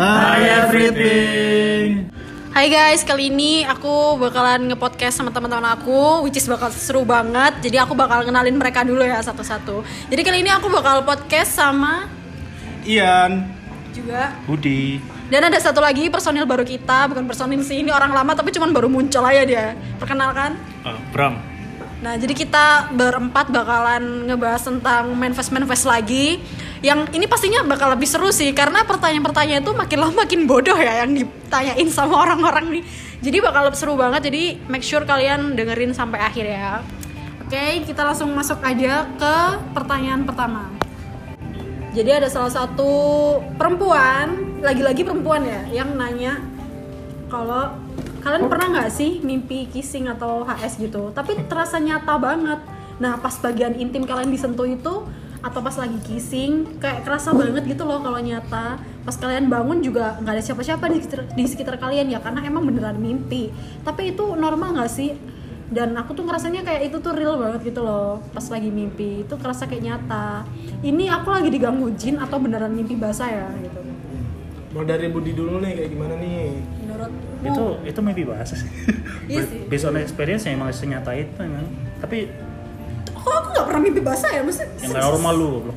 Hi everything. Hai guys, kali ini aku bakalan nge-podcast sama teman-teman aku, which is bakal seru banget. Jadi aku bakal kenalin mereka dulu ya satu-satu. Jadi kali ini aku bakal podcast sama Ian, juga Budi. Dan ada satu lagi personil baru kita, bukan personil sih, ini orang lama tapi cuman baru muncul aja dia. Perkenalkan. Bram. Nah, jadi kita berempat bakalan ngebahas tentang manifest lagi. Yang ini pastinya bakal lebih seru sih, karena pertanyaan-pertanyaan itu makin lama makin bodoh ya yang ditanyain sama orang-orang nih. Jadi bakal seru banget, jadi make sure kalian dengerin sampai akhir ya. Oke, kita langsung masuk aja ke pertanyaan pertama. Jadi ada salah satu perempuan, lagi-lagi perempuan ya, yang nanya kalau kalian pernah nggak sih mimpi kissing atau HS gitu, tapi terasa nyata banget. Nah, pas bagian intim kalian disentuh itu, atau pas lagi kissing, kayak kerasa banget gitu loh kalau nyata. Pas kalian bangun juga nggak ada siapa-siapa di sekitar kalian ya, karena emang beneran mimpi. Tapi itu normal nggak sih? Dan aku tuh ngerasanya kayak itu tuh real banget gitu loh. Pas lagi mimpi, itu kerasa kayak nyata. Ini aku lagi diganggu jin atau beneran mimpi basah ya gitu. Mau dari Budi dulu nih, kayak gimana nih? Menurut Itu mimpi bahasa sih. Iya sih. Based on experience emang senyata itu emang. Tapi kok aku nggak pernah mimpi basah ya, maksudnya yang nggak normal lu, bro.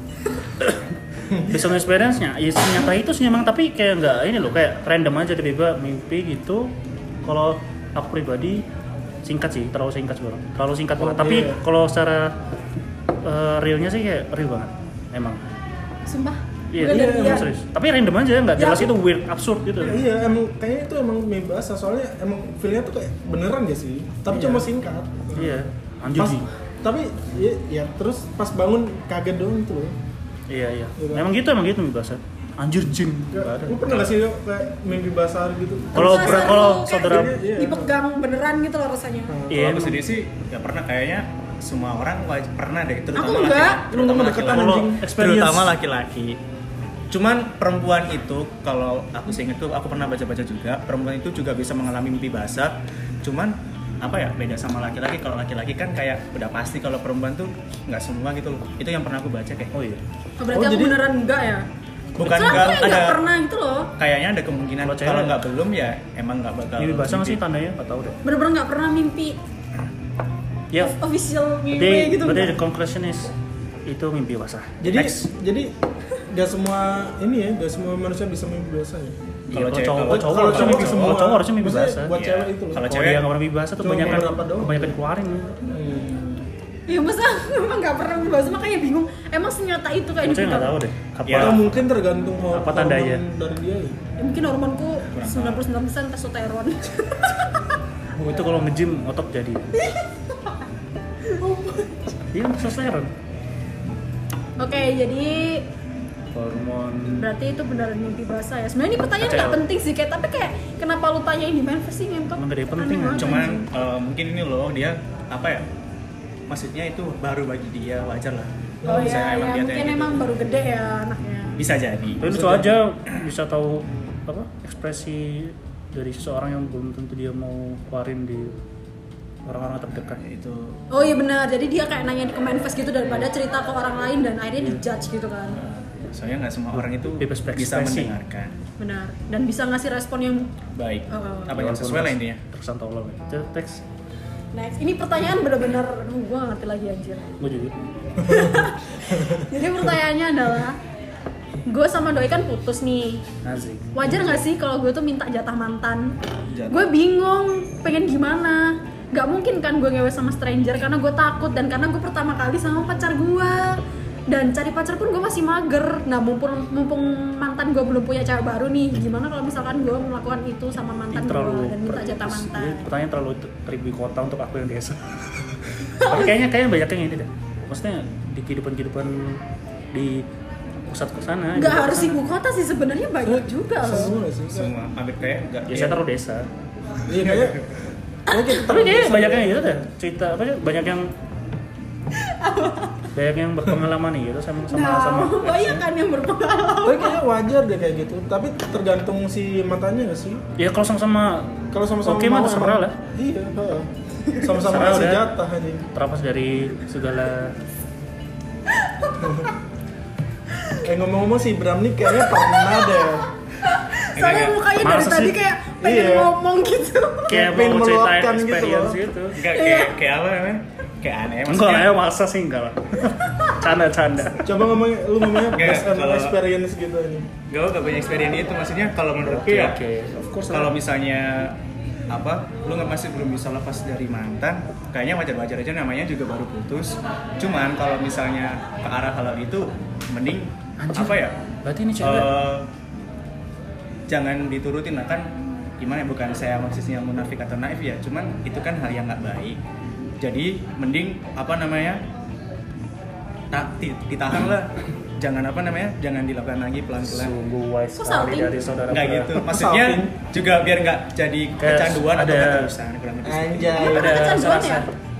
Based on experience-nya, ya senyata itu sih emang, tapi kayak nggak ini loh, kayak random aja tiba-tiba mimpi gitu. Kalau aku pribadi singkat sih, terlalu singkat banget. Tapi kalau secara realnya sih kayak real banget, emang. sumpah. Iya, serius. Tapi random aja, nggak jelas aku- itu weird, absurd gitu. Iya, emang kayaknya itu emang mimpi basah, soalnya emang feelnya tuh kayak beneran gak sih? Tapi Iya. cuma singkat. Iya, anjir Pas, sih. tapi ya terus pas bangun kaget doang itu loh. Iya. Iya. Emang gitu mimpi basah. Anjir jin. Nggak ada. Lu pernah gak sih kayak mimpi basah gitu? Kalau Rasa kalau kayak saudara Iya. dipegang beneran gitu loh rasanya. iya, Kalau aku emang. sendiri sih nggak pernah, kayaknya semua orang pernah deh, Aku enggak. Temen-temen deketan Kalau anjing. experience terutama laki-laki. Cuman perempuan itu, kalau aku seingat tuh, aku pernah baca-baca juga, perempuan itu juga bisa mengalami mimpi basah. Cuman apa ya, beda sama laki-laki. Kalau laki-laki kan kayak udah pasti, kalau perempuan tuh nggak semua gitu loh. Itu yang pernah aku baca kayak. Oh iya. Berarti Oh, aku jadi- beneran enggak ya? Bukan Soalnya nggak aku kayak nggak ada, pernah gitu loh. kayaknya ada kemungkinan Kalau cewek kalau ya? nggak belum ya emang nggak bakal. Mimpi basah nggak sih mimpi. tandanya? Nggak tahu deh. Bener-bener nggak pernah mimpi Ya. official mimpi Berarti gitu. berarti the conclusion is itu mimpi basah. Jadi Next. gak semua ini ya, gak semua manusia bisa mimpi basah ya. Kalau cewek- cowok kalau cowok kalau harusnya mimpi cowok semua. semua. Cowok harusnya mimpi Maksudnya basah. buat Iya. cewek itu loh. Kalau Kalau cewek dia nggak pernah mimpi basah tuh cuma kebanyakan beberapa doang. dikeluarin. Iya, masa memang nggak pernah mimpi basah, makanya bingung. Emang senyata itu kayak Saya nggak tahu deh. Ya. Atau mungkin tergantung Apa tandanya? dari dia ya. Ya, mungkin hormonku 99% testosteron. Oh, itu kalau nge-gym otot jadi. Iya, testosteron. Oke, jadi Hormon. berarti itu beneran mimpi basah ya. Sebenarnya ini pertanyaan Kacau. nggak penting sih, kayak tapi kayak kenapa lu tanyain di manifest sih ngentot? Emang gede penting, Aneh banget, Cuman anjing. mungkin ini loh, dia apa ya, maksudnya itu baru bagi dia, wajar lah. Oh Misalnya iya, ya, dia mungkin kayak gitu. emang baru gede ya anaknya. Bisa jadi. Tapi lucu aja bisa tahu apa ekspresi dari seseorang yang belum tentu dia mau keluarin di orang-orang terdekat. Itu Oh iya benar, jadi dia kayak nanya di manifest gitu daripada cerita ke orang lain dan akhirnya dijudge gitu kan. soalnya nggak semua orang itu Bebas bisa berekspresi. mendengarkan Benar, dan bisa ngasih respon yang baik, apa yang Walaupun sesuai lah intinya. Terkesan tolol. Itu teks next. Ini pertanyaan benar-benar, aduh gue gak ngerti lagi anjir. gue juga. Jadi pertanyaannya adalah, gue sama doi kan putus nih. Asik. Wajar gak sih kalau gue tuh minta jatah mantan? Jatah. Gue bingung, pengen gimana? Gak mungkin kan gue ngewe sama stranger karena gue takut dan karena gue pertama kali sama pacar gue. Dan cari pacar pun gue masih mager. Nah mumpung mantan gue belum punya cewek baru nih, gimana kalau misalkan gue melakukan itu sama mantan gue dan minta jatah mantan? Ini pertanyaan terlalu ribu kota untuk aku yang desa. Tapi kayaknya banyak yang ini deh. Maksudnya di kehidupan di pusat ke sana. Gak harus ibu kota sih, sebenarnya banyak juga loh. Semua sih. Semua hampir kayak nggak. Ya saya taruh desa. Iya kayaknya. Tapi dia banyak yang gitu deh. Cerita apa sih? Banyak yang berpengalaman nih gitu sama banyak kan yang berpengalaman. Tapi kayaknya wajar deh kayak gitu. Tapi tergantung si mantannya nggak sih? ya kalau sama Kalau sama-sama oke mah mau terserah emang- lah. Iya, heeh. Sama-sama Terserah ngasih udah. jatah aja. Terlepas dari segala Ngomong-ngomong si Bram nih kayaknya pernah deh Soalnya mukanya dari Masa tadi sih? kayak pengen Iya. ngomong gitu. Kayak Pengen mau ceritain meluapkan gitu experience loh. gitu. Enggak kayak apa namanya? Kayak aneh Enggak lah ya, masa sih enggak lah. Canda. Coba lu ngomongnya Nggak, best kalau- experience gitu ini. Gak punya experience itu, maksudnya kalau menurutku Oke, ya oke. Of course kalau lah. misalnya apa lu nggak masih belum bisa lepas dari mantan, kayaknya wajar-wajar aja, namanya juga baru putus. Cuman kalau misalnya ke arah halal itu mending Anjir. apa ya, Berarti ini cewek. jangan diturutin lah, kan gimana ya, bukan saya maksudnya munafik atau naif ya, cuman itu kan hal yang nggak baik. Jadi mending apa namanya, ditahan lah, jangan apa namanya, jangan dilakukan lagi pelan-pelan. Sungguh wise Kok sekali salting? dari saudara. Nggak gitu, maksudnya juga biar nggak jadi Kayak kecanduan atau ada- keterusan, kurang lebih seperti itu. Anjay. Ada kecanduan rasa. ya?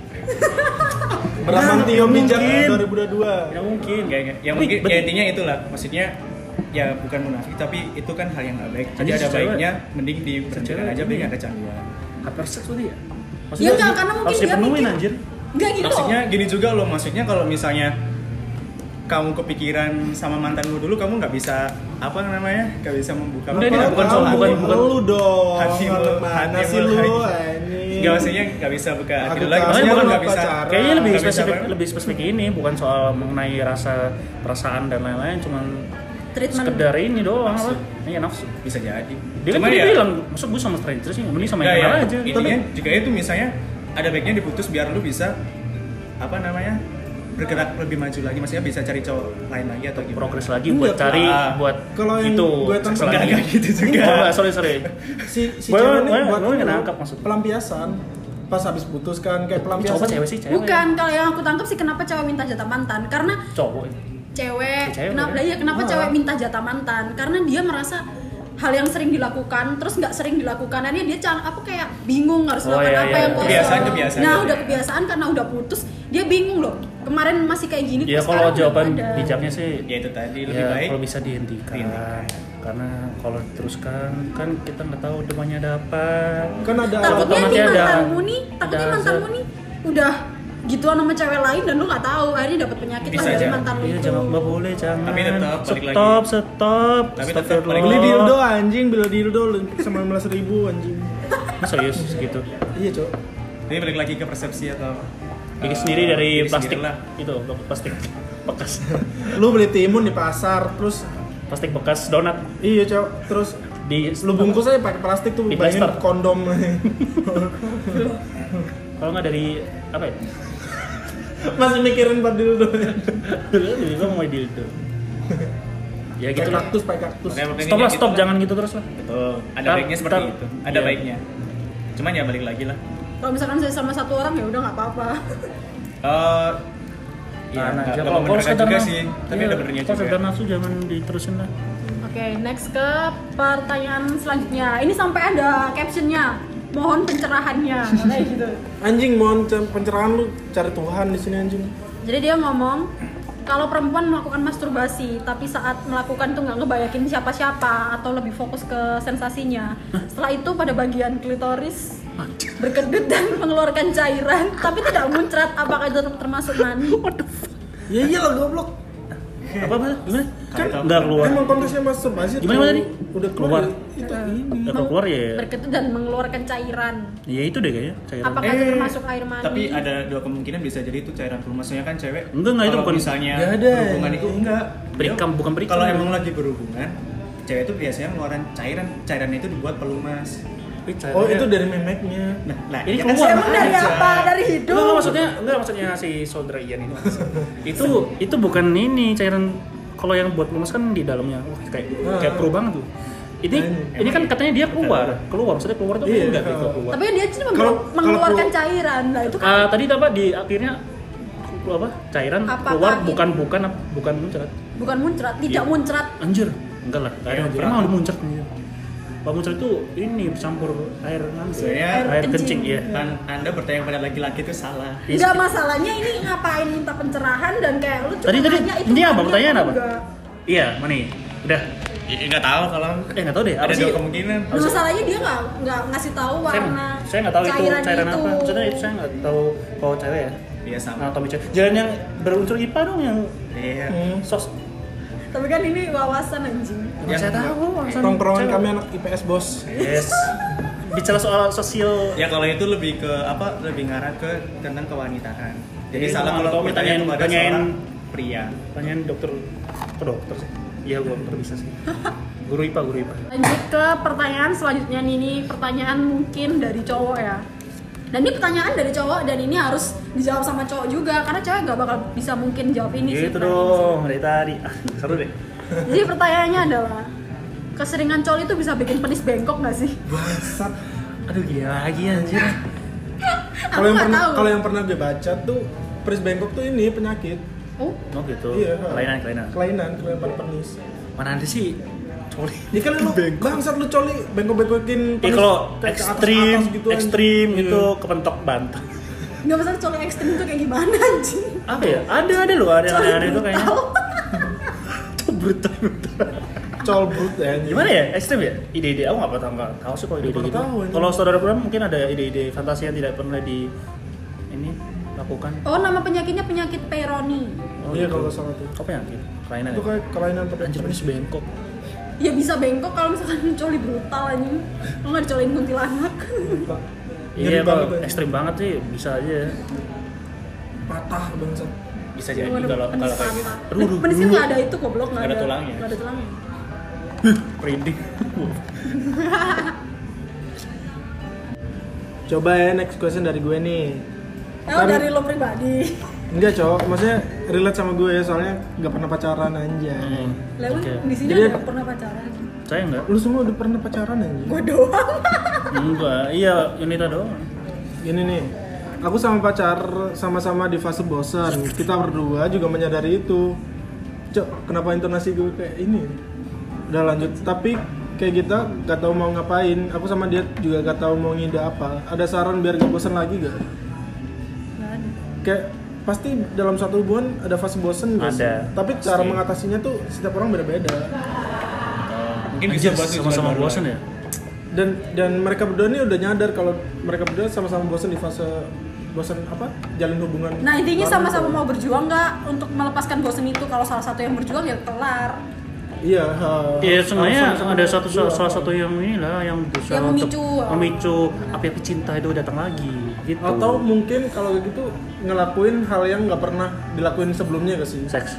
Bramantio bijak mungkin. 2022. Ya mungkin. Kayak yang Tapi mungkin betul. ya intinya itulah, maksudnya ya bukan munafik tapi itu kan hal yang nggak baik. Jadi Anjir, ada cewek- baiknya mending diberhentikan cewek aja ini biar ya. nggak kecanduan. Hyperseks tuh dia. Ya enggak, karena mungkin harus dia dipenuhin mikir. anjir. Enggak gitu. Maksudnya gini juga loh, maksudnya kalau misalnya kamu kepikiran sama mantanmu dulu, kamu nggak bisa apa namanya, nggak bisa membuka Udah, apa, ini bukan soal- bukan- lu dong. hati lu, Mana hati sih lu lu lagi. ini? Nggak, maksudnya nggak bisa buka hati Aku lu lagi, tahu, maksudnya bukan lu nggak bisa. pacaran. Kayaknya lebih Nggak bisa spesifik, apa? lebih spesifik ini, bukan soal mengenai rasa perasaan dan lain-lain, cuman Treatment. sekedar ini doang Nafsu. apa? Iya nafsu. Bisa jadi. Dia kan Cuma tadi ya, bilang, masuk gue sama stranger sih, mending sama nggak, yang ya, kenal aja. intinya juga itu misalnya ada baiknya diputus biar lu bisa apa namanya, bergerak lebih maju lagi, maksudnya bisa cari cowok lain lagi atau gimana. Progres lagi Enggak, buat cari ah. buat Kalau yang itu gue seks tangkap- lagi. Nggak gitu juga. Oh, enggak, sorry. si Gue- cewek ini gue- buat gue nggak lu nangkap maksud. pelampiasan pas habis putus kan kayak Tapi pelampiasan. cowok cewek sih, cewek. Bukan, kalau yang aku tangkap sih kenapa cewek minta jatah mantan? Karena Cowok. cewek, Cewek, kenapa ya? ya kenapa Ah. cewek minta jatah mantan? Karena dia merasa hal yang sering dilakukan terus nggak sering dilakukan, akhirnya dia apa kayak bingung harus Oh, melakukan iya, apa iya. yang kosong. Kebiasaan. Nah udah kebiasaan karena udah putus, dia bingung loh. Kemarin masih kayak gini. Ya kok kalau sekarang jawaban udah ada. bijaknya sih Ya itu tadi lebih ya, baik. kalau bisa dihentikan. Karena kalau diteruskan kan kita nggak tahu depannya ada apa. Kan ada Takutnya Otomatis nih ada- mantanmu nih, takutnya ada mantanmu nih udah gituan sama cewek lain dan lu nggak tahu, akhirnya dapat penyakit Bisa lah dari aja. mantan lu Iya, itu. jangan, nggak boleh, jangan. Tapi tetap balik lagi. Stop. Tapi Stop tetap dulu. balik beli dildo anjing, beli dildo 19.000 anjing. Serius gitu. Iya, Cok. Ini balik lagi ke persepsi atau Bikin sendiri dari diri plastik sendiri lah. itu, plastik bekas. Lu beli timun di pasar terus Plastik bekas donat iya, Cok. Terus di lu bungkus aja pakai plastik tuh, Di bayangin plaster. kondom. kalau nggak dari apa ya? Masih mikirin buat dildo. Gue mau dildo. Ya Pakai gitu lah. kaktus, pakai kaktus. Stop lah, stop, jangan gitu terus lah. Betul. Ada Tar- baiknya seperti tar- itu. Ada iya. baiknya. Cuman ya balik lagi lah. Kalau misalkan saya sama satu orang ya udah nggak apa-apa. Ya, Tahan aja. nggak Kalau membenarkan sekedar juga nafsu- sih, tapi iya, ada benernya kalau juga. sekedar nafsu jangan diterusin lah. Oke, next ke pertanyaan selanjutnya. Ini sampai ada captionnya, mohon pencerahannya, kayak gitu. Anjing, mohon pencerahan lu, cari Tuhan di sini anjing. Jadi dia ngomong, kalau perempuan melakukan masturbasi, tapi saat melakukan tuh nggak ngebayakin siapa-siapa atau lebih fokus ke sensasinya. Setelah itu pada bagian klitoris berkedut dan mengeluarkan cairan, tapi tidak muncrat. Apakah itu termasuk mani? Ya iyalah goblok. Apa? Gimana? Kan Nggak keluar. Emang konteksnya masturbasi. Gimana tuh. tadi? Udah keluar. Keluar. Itu ini. Ya, kalau keluar ya. Berkedut dan mengeluarkan cairan. Ya itu deh kayaknya cairan. Apakah itu termasuk air mani? Tapi ada dua kemungkinan, bisa jadi itu cairan keluar. Maksudnya kan cewek. Enggak, itu kalau bukan- misalnya Nggak ada. berhubungan itu enggak. Berikam, bukan berikam. Kalau emang lagi berhubungan, cewek itu biasanya ngeluarin cairan. Cairannya itu dibuat pelumas. Oh, itu dari memeknya. Nah, Ini ya kan keluar. sama Emang dari aja. apa? Dari hidung? Enggak maksudnya si saudara Ian itu. itu bukan ini cairan, kalau yang buat pelumas kan di dalamnya. Wah, kayak pro banget tuh. Ini kan katanya dia keluar, maksudnya keluar tuh Iya. enggak gitu keluar. Tapi dia cuma Kalau- mengeluarkan kalau cairan. Nah, itu kan Tadi apa di akhirnya apa? Cairan Apakah keluar itu- bukan muncrat. bukan muncrat, tidak Iya. muncrat. Anjir, enggak lah. Iya, Emang muncrat. mau muncrat nih. Kalau muncrat itu ini bercampur air nanti. Sebenarnya Air kencing ya. Kan Anda bertanya pada laki-laki itu salah. Enggak, masalahnya ini ngapain minta pencerahan dan kayak lu cuma Tadi nanya itu ini apa? mani Pertanyaan apa? enggak. Iya, mana nih? Udah. Enggak tahu kalau Nggak tahu deh. Apa ada sih? dua kemungkinan. Nah, masalahnya dia nggak ngasih tahu warna Saya nggak tahu itu cairan itu. apa. Maksudnya itu saya nggak tahu kalau cewek ya. Iya sama. Anatomi cewek. Jangan yang berunsur IPA dong yang Iya. sos. Tapi kan ini wawasan anjing. Ya, saya tahu. Tongkrongan kami anak IPS bos. Yes. Bicara soal sosial. Ya kalau itu lebih ke apa? Lebih ngarah ke tentang kewanitaan. Jadi Iya, salah kalau kalau bertanya kepada tanyain seorang pria. Tanyain dokter ke dokter sih. Iya, gua dokter bisa sih. Guru IPA. Lanjut ke pertanyaan selanjutnya nih. Ini pertanyaan mungkin dari cowok ya. Dan ini pertanyaan dari cowok dan ini harus dijawab sama cowok juga karena cewek nggak bakal bisa mungkin jawab ini sih. Gitu dong, dari tadi. Seru deh. Jadi pertanyaannya adalah keseringan coli itu bisa bikin penis bengkok nggak sih? Bangsat. Aduh, gila lagi anjir. Kalau yang nggak pernah tahu. kalau yang pernah gue baca tuh penis bengkok tuh ini penyakit. Oh, Oh gitu. Iya. Kelainan. Kelainan penis. Mana ada sih coli? Ini kan lu bangsat lu coli bengkok-bengkokin Iya kalau kayak ke ekstrim gitu, ekstrim anjing. itu Iya. kepentok bantal. nggak masalah coli ekstrim itu kayak gimana anjing? Apa ya? Ada loh, ada yang aneh-aneh itu kayaknya. Brutal. Col brut ya. anjing. Gimana ya? Ekstrim ya? Ide-ide aku nggak pernah tahu sih kalau ide-ide Nggak gitu. tahu, ini. Kalau saudara Bram mungkin ada ide-ide fantasi yang tidak pernah ini lakukan. Oh, nama penyakitnya penyakit Peyronie. Iya kalau salah tuh. Apa penyakit? Kelainan. Itu Ya? kayak kelainan Anjir penis bengkok. Ya bisa bengkok kalau misalkan coli brutal anjing. Lo nggak dicolin kuntilanak. Iya, Ngeri kalau banget, ya. ekstrim banget sih bisa aja. Patah bangsat. Bisa jadi Waduh, kalau penis kayak gitu. patah. Aduh, Penisnya nggak ada itu goblok, Nggak ada tulangnya. Nggak ada tulangnya. Printing. Coba ya next question dari gue nih. Oh, dari lo pribadi. Enggak cowok, maksudnya relate sama gue ya soalnya nggak pernah pacaran aja. Lalu Oke. di sini Jadi- ada pernah pacaran. Saya enggak. Lu semua udah pernah pacaran aja? Gue doang. Enggak. Iya, Yunita doang. Gini nih, aku sama pacar sama-sama di fase bosan. Kita berdua juga menyadari itu. Cok, kenapa intonasi gue kayak ini? Udah lanjut, tapi kayak kita gak tahu mau ngapain. Aku sama dia juga gak tahu mau ngide apa. Ada saran biar gak bosan lagi gak? Nggak ada. Kayak pasti dalam satu hubungan ada fase bosan gak sih? Ada. Tapi cara mengatasinya tuh setiap orang beda-beda. Mungkin bisa buat sama-sama tujuan baru bosan lah. ya. Dan mereka berdua nih udah nyadar kalau mereka berdua sama-sama bosan di fase bosan apa? Jalin hubungan. Nah intinya bareng sama-sama tuh. mau berjuang nggak untuk melepaskan bosan itu. Kalau salah satu yang berjuang ya kelar. Iya. Iya, sebenarnya sama-sama ada berjuang. salah satu yang inilah yang berusaha Yang untuk memicu. memicu api-api cinta itu datang lagi gitu. Atau mungkin kalau gitu ngelakuin hal yang nggak pernah dilakuin sebelumnya gak sih? seks.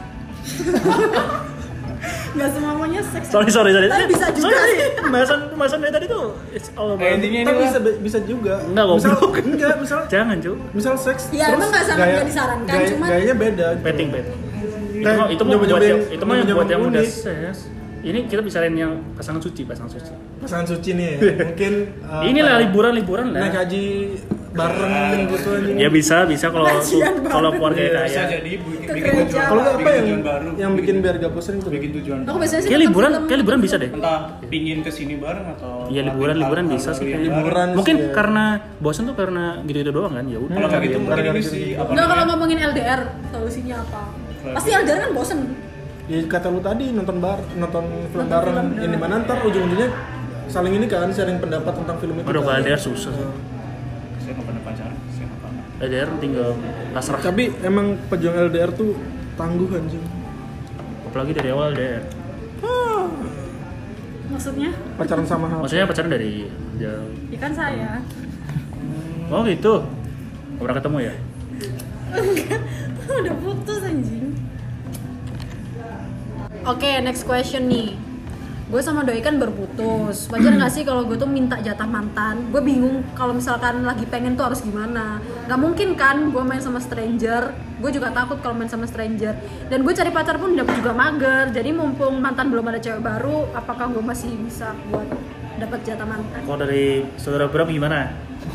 Nggak semuanya seks. Sorry. Tapi bisa juga Sorry, sih. pembahasan dari tadi tuh it's all about. Intinya ini Tapi lah. bisa juga. Enggak, misal, goblok. enggak, Jangan, Cuk. misal seks. Ya, terus emang nggak disarankan, cuman- gayanya beda. gitu. Petting. Kayak Itu mah buat nyoba-nyobain- yang itu mah yang buat yang udah unik. ses. Ini kita bicarain yang pasangan suci. Pasangan suci nih, mungkin. Inilah liburan lah. Naik haji bareng gitu aja. Ya bisa kalau Kasihan kalau banget. keluarga Iya, Bisa kaya. jadi bikin Ke gereja. tujuan, Kalau nggak apa bikin yang tujuan baru, yang bikin biar gak bosan itu? bikin tujuan Aku biasanya sih Kayak nonton liburan, film. kayak liburan bisa deh. entah pingin kesini bareng atau Iya, liburan bisa sih kayaknya. Liburan sih, Mungkin ya. karena bosan tuh karena gitu doang kan. Ya udah. kalau nggak gitu mungkin Gara-gara ini gitu. sih apa Enggak, kalau namanya? ngomongin LDR solusinya apa? Pasti LDR kan bosen. Ya kata lu tadi nonton film Nonton bareng. film, Yang dimana ntar ujung-ujungnya saling ini kan sharing pendapat tentang film itu. Aduh, kan. kalau LDR susah sih. Saya nggak pernah pacaran, saya nggak pernah. LDR tinggal pasrah. Tapi emang pejuang LDR tuh tangguh anjing. Apalagi dari awal LDR. Maksudnya? Pacaran sama HP. Maksudnya pacaran dari jauh. Ya kan saya. Oh gitu. Nggak pernah ketemu ya? Udah putus anjing. Oke, next question nih. Gue sama doi kan berputus. Wajar nggak sih kalau gue tuh minta jatah mantan? Gue bingung kalau misalkan lagi pengen tuh harus gimana. Gak mungkin kan gue main sama stranger. Gue juga takut kalau main sama stranger. Dan gue cari pacar pun dapet juga mager. Jadi mumpung mantan belum ada cewek baru, apakah gue masih bisa buat dapat jatah mantan? Kalau dari saudara Bram gimana?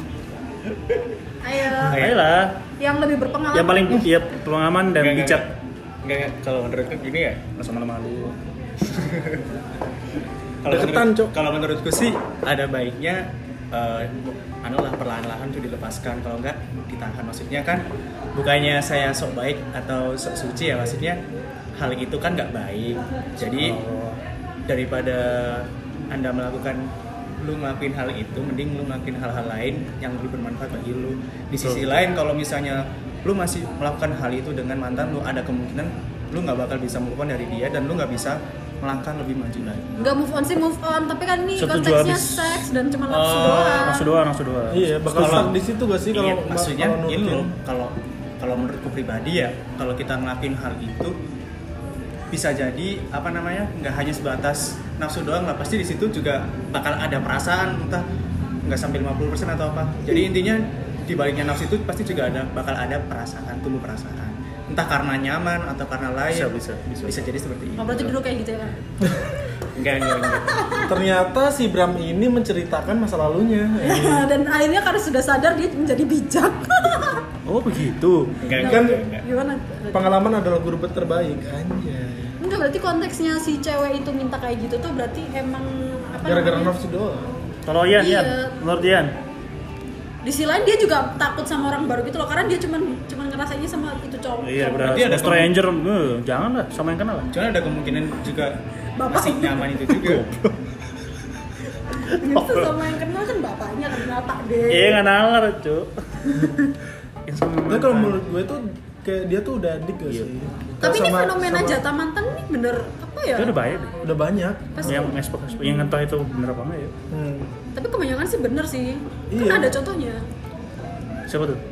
Ayo, Ayolah. yang lebih berpengalaman. Yang paling ya pengalaman dan Nggak, bijak. Enggak, kalau menurutku gini ya, Langsung malu-malu. Deketan, Cok. Kalau menurutku sih ada baiknya perlahan-lahan tuh dilepaskan, kalau enggak ditahan. Maksudnya kan bukannya saya sok baik atau sok suci ya, maksudnya hal itu kan nggak baik. Jadi daripada Anda lu ngelakuin hal itu, mending lu ngelakuin hal-hal lain yang lebih bermanfaat bagi lu. Di sisi lain kalau misalnya lu masih melakukan hal itu dengan mantan lu, ada kemungkinan lu nggak bakal bisa move on dari dia dan lu nggak bisa melangkah lebih maju lagi. Nggak move on sih move on, tapi kan ini Setuju konteksnya habis. seks dan cuma nafsu doang. Nafsu doang. Iya, bakal Kalau- stuck di situ gak sih kalau Iya, maksudnya kalau ini nurutin? loh, kalau menurutku pribadi ya, kalau kita ngelakuin hal itu bisa jadi apa namanya nggak hanya sebatas nafsu doang lah, pasti di situ juga bakal ada perasaan, entah nggak sampai 50% atau apa. Jadi intinya di baliknya nafsu itu pasti juga bakal ada perasaan, tumbuh perasaan, entah karena nyaman atau karena lain. Bisa jadi seperti itu. Oh, berarti dulu kayak gitu ya kan? Enggak. Ternyata si Bram ini menceritakan masa lalunya. Dan akhirnya karena sudah sadar dia menjadi bijak. Oh begitu. Enggak. Kan Gimana? pengalaman adalah guru terbaik, anjay. Enggak, berarti konteksnya si cewek itu minta kayak gitu tuh berarti emang apa Gara-gara namanya? nafsu doang. Kalau Ian, Iya. menurut Ian, Di sisi lain dia juga takut sama orang baru gitu loh, karena dia cuman ngerasainnya sama itu cowok. iya cowok. udah Berarti ada stranger, jangan lah sama yang kenal lah. Cuman ada kemungkinan juga Bapak. masih nyaman itu juga. Gitu sama yang kenal kan bapaknya kenal Pak D. Iya nggak nalar cuy. Yang sama Tapi kalau mantan. menurut gue tuh kayak dia tuh udah adik gak Iya. sih? Tapi ini Sama- fenomena sama- jatah mantan ini bener apa ya? Itu udah bahaya deh. udah banyak. Pasti. Yang expose, yang entah itu bener apa enggak ya. Tapi kebanyakan sih bener sih. Iya. Kan ada contohnya. Siapa tuh?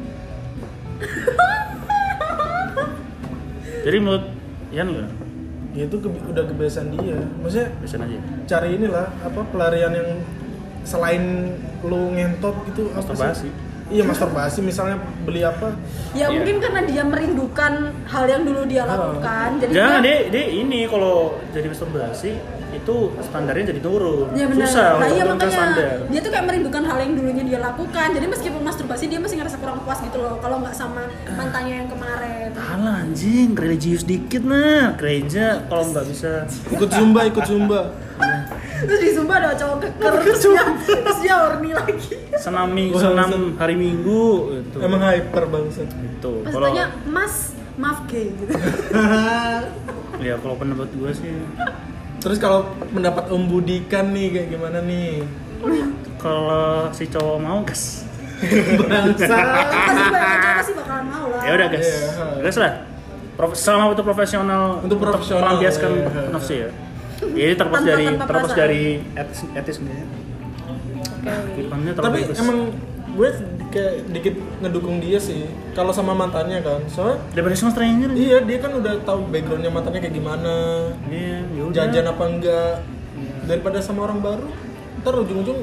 Jadi menurut Ian nggak? Ya itu udah kebiasaan dia. Maksudnya Bisa aja. cari inilah apa pelarian yang selain lu ngentot gitu apa Masturbasi. sih? Iya masturbasi misalnya beli apa? Ya Iya. mungkin karena dia merindukan hal yang dulu dia lakukan. Jadi Jangan dia, dia ini kalau jadi masturbasi itu standarnya jadi turun. Ya benar. Susah Nah, iya untuk makanya standar. dia tuh kayak merindukan hal yang dulunya dia lakukan. Jadi meskipun masturbasi dia masih ngerasa kurang puas gitu loh. Kalau nggak sama mantannya yang kemarin. Alah anjing, religius dikit nah. Gereja kalau nggak bisa. Ikut zumba. Terus di Zumba ada cowok keker terus dia horny lagi. Senam Wah, senam hari Minggu itu. Emang hyper bangsat. Itu. Pas Kalau tanya, "Mas, maaf gay" gitu. ya kalau pendapat gue sih Terus kalau mendapat Om Budikan nih kayak gimana nih? kalau si cowok mau gas. Bangsat. Pasti banyak cowok pasti bakalan mau lah. Ya udah gas. Iya. Gas lah. Selama itu profesional Untuk profesional, melampiaskan iya. nafsu ya. Jadi terlepas Tanpa- dari tanpa perasaan. dari etisnya. Kehidupannya terlalu Tapi bebas. emang gue kayak dikit ngedukung dia sih. Kalau sama mantannya kan, soalnya daripada sama stranger. iya dia kan udah tahu backgroundnya mantannya kayak gimana, Iya, yaudah. jajan apa enggak, daripada sama orang baru, ntar ujung-ujung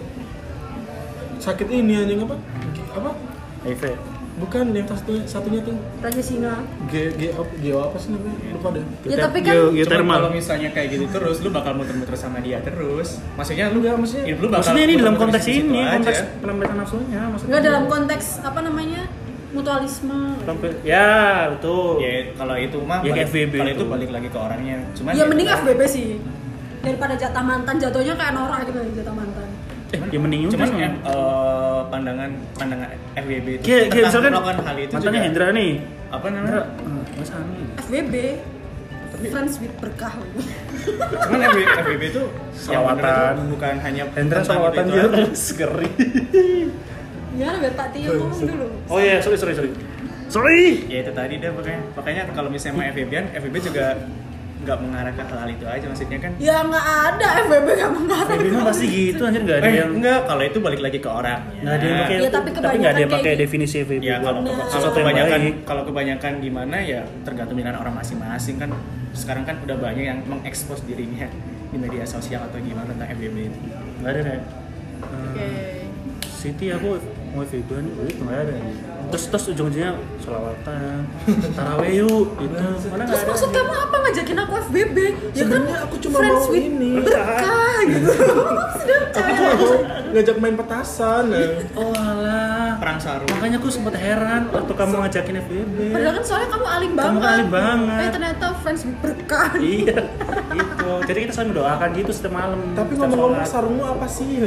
sakit ini anjing apa? HIV. Bukan yang satunya tuh Raja Singa. geo apa sih namanya? Lupa deh. Ya tapi kan Geo- Cuman geothermal. kalau misalnya kayak gitu terus, lu bakal muter-muter sama dia terus. Maksudnya lu Enggak, maksudnya- lu bakal Maksudnya ini dalam muter-muter konteks di situ ini, aja. konteks pelampiasan nafsunya maksudnya. nggak dalam konteks apa namanya mutualisme. Ya, betul. Ya kalau itu mah Ya, balik, FWB kalau itu. itu balik lagi ke orangnya. Cuman Ya mending itu- FBB sih daripada jatah mantan, jatuhnya kayak norak gitu jatah mantan. Ya mending Cuman udah. pandangan FWB itu Kayak tentang misalkan melakukan hal itu mantannya juga Hendra nih. apa namanya? Mas Hani. FBB Friends with berkah. Cuman FWB itu yang bener Selawatan. itu bukan hanya Hendra tentang selawatan itu dia aja. terus geri. Gimana biar Pak Tio ngomong dulu. Oh iya, sorry. Ya itu tadi deh makanya kalau misalnya sama FWB juga nggak mengarah ke hal itu aja maksudnya kan. Ya nggak ada FBB nggak mengarah. Baby mah pasti gitu anjir, enggak ada yang enggak, kalau itu balik lagi ke orangnya. enggak ada yang pakai. Ya, tapi Tapi enggak ada yang kebanyakan pakai kayak definisi baby. Ya kalau Benar. kalau Sesuatu yang kebanyakan baik. kalau kebanyakan gimana ya tergantung pilihan orang masing-masing kan. Sekarang kan udah banyak yang mengekspos dirinya di media sosial atau gimana tentang FWB itu. Enggak ada kayak Oke. Siti aku mau FB itu enggak ada. Terus ujung-ujungnya selawatan, taraweh yuk, itu mana Terus enggak ada. maksud kamu apa ngajakin aku FBB? Ya kan Sebenarnya aku cuma friends mau with ini. berkah gitu. Sudah Aku cuma mau ngajak main petasan. Oh alah. Perang sarung. Makanya aku sempat heran waktu kamu ngajakin FBB. Padahal kan soalnya kamu alim banget. Kamu alim banget. Ternyata friends with berkah. Iya, gitu. Jadi kita selalu mendoakan gitu setiap malam. Tapi setiap ngomong-ngomong sholat. sarungmu apa sih?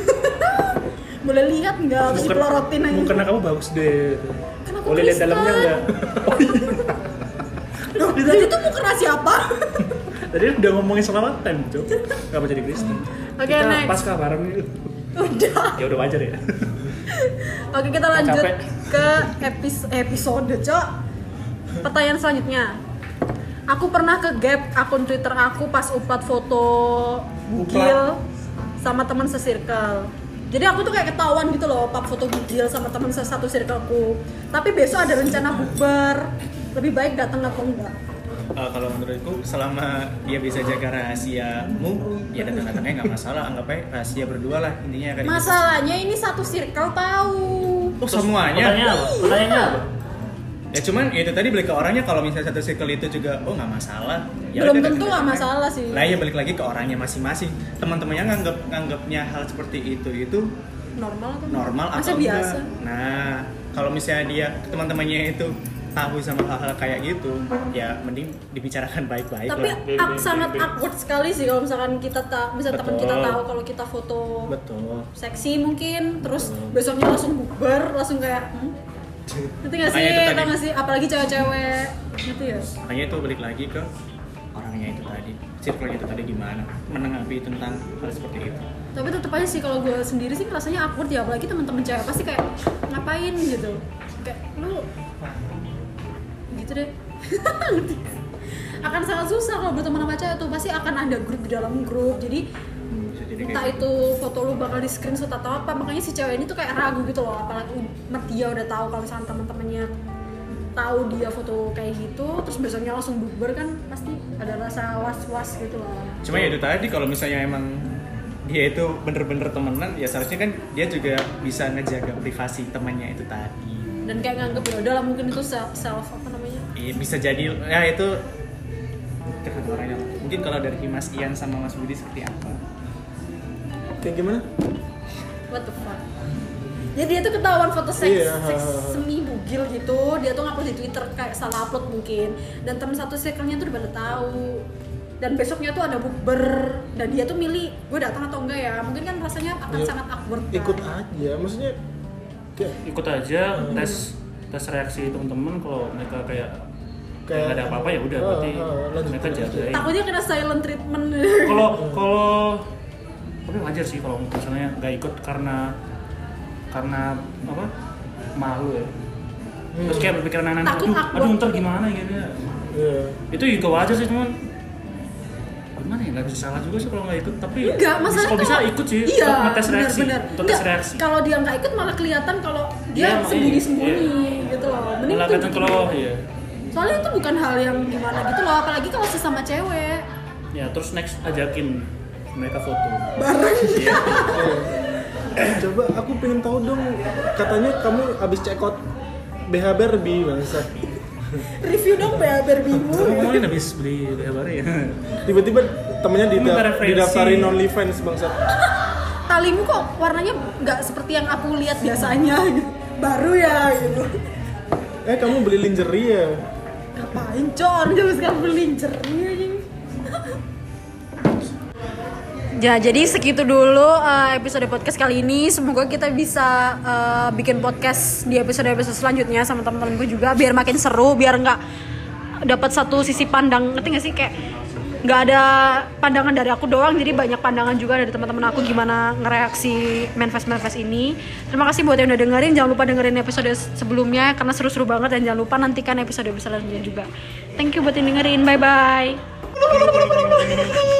Boleh lihat nggak? Terus dipelorotin aja. Bukan kamu bagus deh. Kan aku Boleh lihat Kristen. dalamnya enggak? Loh, jadi itu bukan rahasia apa? Tadi udah ngomongin selawatan, Cok. Enggak jadi Kristen. Oke, Kita next. pasca bareng nih. Udah. Ya udah wajar ya. Oke, kita lanjut Capek. ke episode, Cok. Pertanyaan selanjutnya. Aku pernah ke gap akun Twitter aku pas upload foto bugil sama teman se-circle. Jadi aku tuh kayak ketahuan gitu loh, upload foto bugil sama teman satu circleku. Tapi besok ada rencana bukber. Lebih baik datang atau enggak? Kalau menurutku selama dia bisa jaga rahasiamu, ya datang-datangnya nggak masalah. Anggap aja rahasia berdua lah intinya kayak gitu. Masalahnya ini satu circle tahu. Oh semuanya? Pertanyaannya apa? Ya cuman itu tadi balik ke orangnya, kalau misalnya satu circle itu juga oh nggak masalah. Ya Belum udah, tentu nggak masalah sih. Lah ya balik lagi ke orangnya masing-masing. Teman-temannya nganggapnya hal seperti itu Normal tuh. normal Masa atau biasa? enggak. Nah, kalau misalnya dia teman-temannya itu tahu sama hal-hal kayak gitu, ya mending dibicarakan baik-baik Tapi lah. sangat awkward sekali sih kalau misalkan kita misalnya teman kita Betul. tahu kalau kita foto Betul. seksi mungkin, terus besoknya langsung bukber, langsung kayak ngerti gak sih? Makanya itu tadi. Tau gak sih? Apalagi cewek-cewek gitu ya. Makanya itu balik lagi ke orangnya itu tadi, circle itu tadi gimana menanggapi tentang hal seperti itu. Tapi tetap aja sih kalau gue sendiri sih rasanya awkward ya, apalagi teman-teman cewek pasti kayak ngapain gitu. Kayak lu gitu deh. Akan sangat susah kalau berteman sama cewek tuh, pasti akan ada grup di dalam grup. Jadi Bisa jadi entah kayak itu foto lu bakal di screenshot atau apa, makanya si cewek ini tuh kayak ragu gitu loh, apalagi dia udah tahu kalau misalnya teman-temannya tahu dia foto kayak gitu, terus besoknya langsung bukber kan pasti ada rasa was-was gitu loh. Cuma ya itu tadi, kalau misalnya emang dia itu bener-bener temenan, ya seharusnya kan dia juga bisa ngejaga privasi temannya itu tadi. Dan kayak nganggep ya udah lah, mungkin itu self apa namanya, Iya bisa jadi, ya itu tergantung orangnya. Mungkin kalau dari Mas Ian sama Mas Budi seperti apa? Kayak gimana? what the fuck. Jadi dia tuh ketahuan foto seks, Iya. semi bugil gitu, dia tuh ngupload di Twitter kayak salah upload mungkin, dan temen satu circle-nya tuh udah pada tahu. Dan besoknya tuh ada bukber, dan dia tuh milih gue datang atau enggak ya, mungkin kan rasanya akan Ya, sangat awkward kan? Ikut aja, maksudnya kayak Ikut aja tes reaksi teman-teman, kalau mereka kayak nggak ada apa-apa ya udah, berarti lanjut mereka terus. jagain. Takutnya kena silent treatment. Kalau tapi wajar sih kalau misalnya nggak ikut karena apa, malu ya. Terus kayak berpikiran anak-anak, Takut awkward. aduh ntar gimana gitu ya. Iya. Itu juga wajar sih, cuman gimana ya, nggak bisa salah juga sih kalau nggak ikut. Tapi Enggak, masalahnya kalau bisa kalau- ikut sih, iya, untuk ngetes reaksi, benar-benar. untuk tes Enggak, reaksi. kalau dia nggak ikut malah kelihatan kalau dia Iya, sembunyi-sembunyi gitu loh. Mending Malah tunjukin. kadang kalau iya. Soalnya itu bukan hal yang gimana gitu loh, apalagi kalau sesama cewek. Ya terus next ajakin mereka foto. Bareng. Iya. Coba aku pengen tahu dong, katanya kamu abis check out BH Barbie bangsat. Review dong Barbie-mu. Kamu kemarin habis beli baru ya? Tiba-tiba temennya Minta referensi. didaftarin OnlyFans bangsat. Talimu kok warnanya nggak seperti yang aku lihat biasanya. Baru ya gitu. Kamu beli lingerie ya? Ngapain Con? Jangan sekarang beli lingerie aja. Ya, jadi segitu dulu episode podcast kali ini. Semoga kita bisa bikin podcast di episode-episode selanjutnya sama teman-temanku juga, biar makin seru, biar nggak dapat satu sisi pandang, ngerti nggak sih, kayak nggak ada pandangan dari aku doang, jadi banyak pandangan juga dari teman-teman aku gimana ngereaksi manifest ini. Terima kasih buat yang udah dengerin, jangan lupa dengerin episode sebelumnya karena seru-seru banget, dan jangan lupa nantikan episode selanjutnya juga. Thank you buat yang dengerin, bye bye.